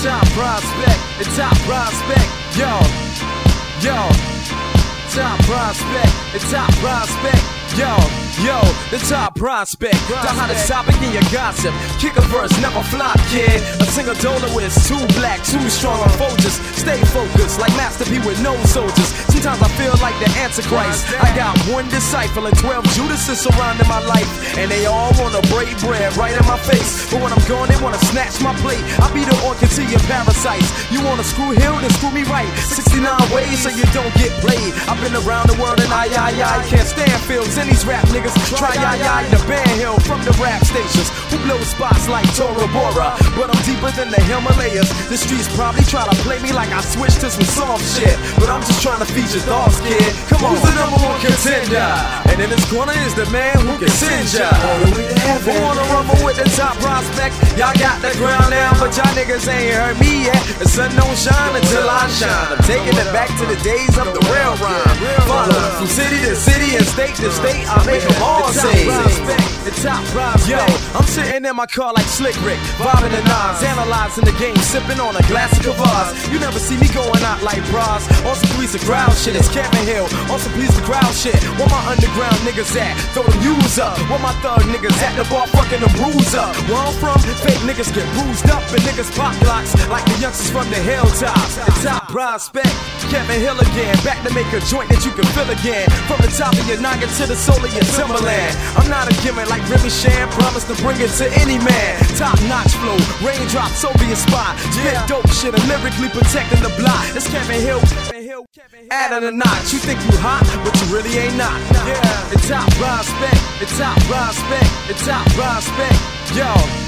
top prospect, the top prospect, yo, top prospect, the top prospect, yo, the top prospect, the hottest topic in your gossip. Kick a verse, never flop, kid. A single Doloist, too black, too strong on Folgers. Stay focused like Master P with no soldiers. Sometimes I feel like the Antichrist. I got one disciple and 12 Judases surrounding my life, and they all wanna break bread right in my face. But when I'm gone, they wanna snatch my plate. I be the orchid to your parasites. You wanna screw Hill, then screw me right. 69 ways so you don't get played. I've been around the world and I can't stand fields and these rap niggas. Try the Band Hill from the rap stations who blow spots like Tora Bora. But I'm deeper than the Himalayas. The streets probably try to play me like I switched to some soft shit, but I'm just trying to feature thoughts, kid. Come on, who's the number one contender? And in this corner is the man who can send ya all the way to heaven. Who wanna rumble with the top prospect? Y'all got the ground now, but y'all niggas ain't heard me yet. The sun don't shine until I shine. I'm taking it back to the days of the rail rhyme. Follow from city to city and state to state, I make them all say the top prospect. Yo, I'm sitting in my car like Slick Rick, vibing the nines, analyzing the game, sipping on a glass of Cavaz. You never see me going out like bras. Also please the crowd shit, it's Kevin Hill. Also please the crowd shit. Where my underground niggas at? Throw them U's up. Where my thug niggas at? The bar fucking them bruise up. Where I'm from, fake niggas get bruised up and niggas pop blocks like the youngsters from the hilltops. The top prospect, Kevin Hill again, back to make a joint that you can feel again. From the top of your noggin to the sole of your Timberland. I'm not a gimmick like Remy Shan, promise to bring it to any man. Top notch flow, raindrop, Soviet spot. Spit dope shit and lyrically protecting the block. It's Kevin Hill. Adding a notch, you think you hot, but you really ain't not. Yeah, the top prospect, the top prospect, the top prospect. Yo,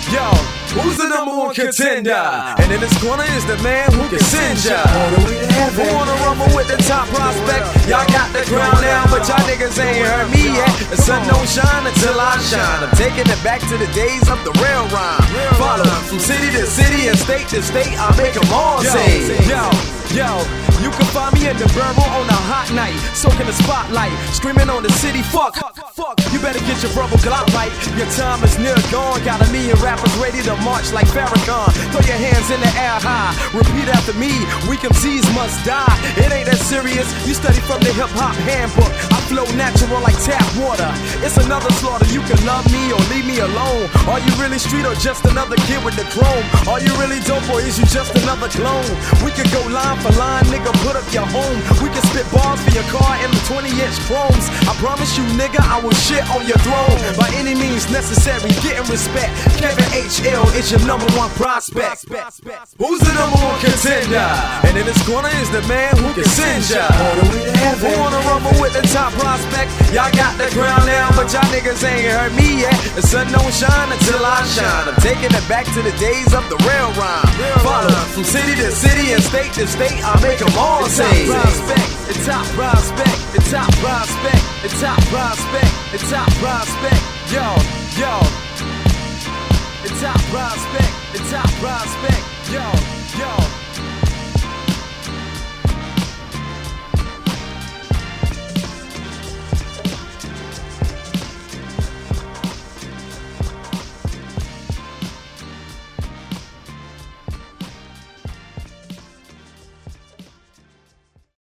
who's the number one contender? And in this corner is the man who can send ya all the way to heaven. Who wanna rumble with the top prospect? Y'all got the ground now, but y'all niggas ain't heard me yet. The sun don't shine until I shine. I'm taking it back to the days of the rail rhyme. Follow from city to city and state to state, I make them all say, yo, you can find me in the Burrow on a hot night, soaking the spotlight, screaming on the city, fuck. You better get your brother clout right. Your time is near gone. Got a million rappers ready to march like Farrakhan. Throw your hands in the air high. Repeat after me. Weak MCs must die. It ain't that serious. You study from the hip hop handbook. I flow natural like tap water. It's another slaughter. You can love me or leave me alone. Are you really street or just another kid with the chrome? Are you really dope or is you just another clone? We could go line for line, nigga. Put up your home. We can spit bars for your car in the 20-inch chromes. I promise you, nigga, I will shit on your throne by any means necessary. Getting respect. Kevin HL is your number one prospect. Who's the number one contender? And in this corner is the man who can send ya all the way to heaven. Who wanna rumble with the top prospect? Y'all got the ground now, but y'all niggas ain't heard me yet. The sun don't shine until I shine. I'm taking it back to the days of the rail rhyme. Follow from city to city and state to state, I make them all say the top prospect, the top prospect, the top prospect, the top prospect, yo, the top prospect, the top prospect, yo.